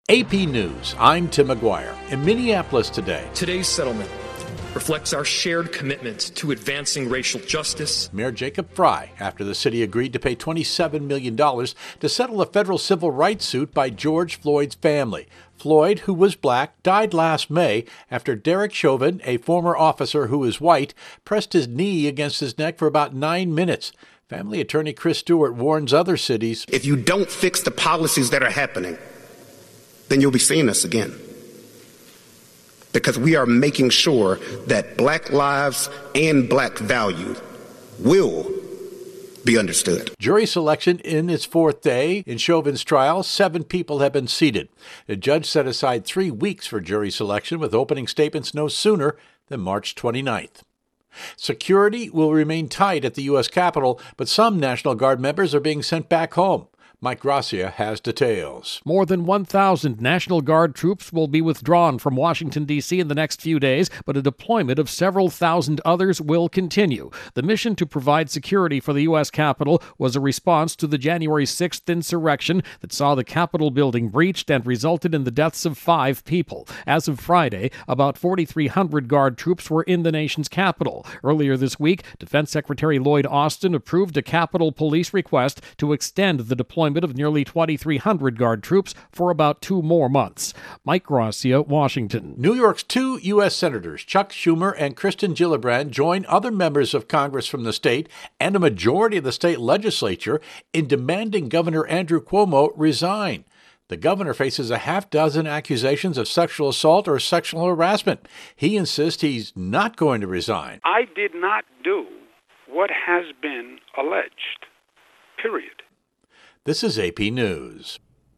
AP News, I'm Tim McGuire. In Minneapolis today, today's settlement reflects our shared commitment to advancing racial justice. Mayor Jacob Frey, after the city agreed to pay $27 million to settle a federal civil rights suit by George Floyd's family. Floyd, who was black, died last May after Derek Chauvin, a former officer who is white, pressed his knee against his neck for about 9 minutes. Family attorney Chris Stewart warns other cities, if you don't fix the policies that are happening, then you'll be seeing us again. Because we are making sure that black lives and black value will be understood. Jury selection in its fourth day. In Chauvin's trial, 7 people have been seated. The judge set aside 3 weeks for jury selection, with opening statements no sooner than March 29th. Security will remain tight at the U.S. Capitol, but some National Guard members are being sent back home. Mike Gracia has details. More than 1,000 National Guard troops will be withdrawn from Washington, D.C. in the next few days, but a deployment of several thousand others will continue. The mission to provide security for the U.S. Capitol was a response to the January 6th insurrection that saw the Capitol building breached and resulted in the deaths of 5 people. As of Friday, about 4,300 Guard troops were in the nation's capital. Earlier this week, Defense Secretary Lloyd Austin approved a Capitol Police request to extend the deployment of nearly 2,300 Guard troops for about 2 more months. Mike Gracia, Washington. New York's 2 U.S. Senators, Chuck Schumer and Kirsten Gillibrand, join other members of Congress from the state and a majority of the state legislature in demanding Governor Andrew Cuomo resign. The governor faces a half-dozen accusations of sexual assault or sexual harassment. He insists he's not going to resign. I did not do what has been alleged, period. This is AP News.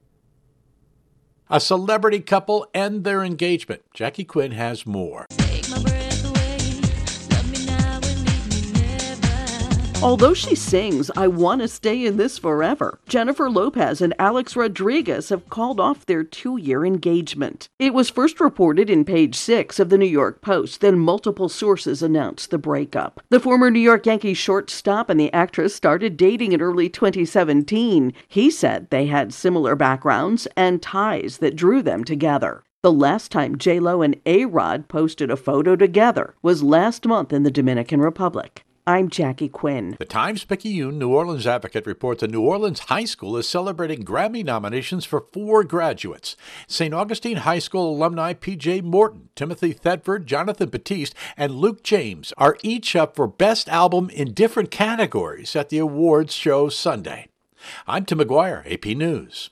A celebrity couple end their engagement. Jackie Quinn has more. Although she sings, "I Want to Stay in This Forever," Jennifer Lopez and Alex Rodriguez have called off their 2-year engagement. It was first reported in page 6 of the New York Post, then multiple sources announced the breakup. The former New York Yankees shortstop and the actress started dating in early 2017. He said they had similar backgrounds and ties that drew them together. The last time J-Lo and A-Rod posted a photo together was last month in the Dominican Republic. I'm Jackie Quinn. The Times-Picayune New Orleans Advocate reports a New Orleans high school is celebrating Grammy nominations for 4 graduates. St. Augustine High School alumni P.J. Morton, Timothy Thetford, Jonathan Batiste, and Luke James are each up for Best Album in different categories at the awards show Sunday. I'm Tim McGuire, AP News.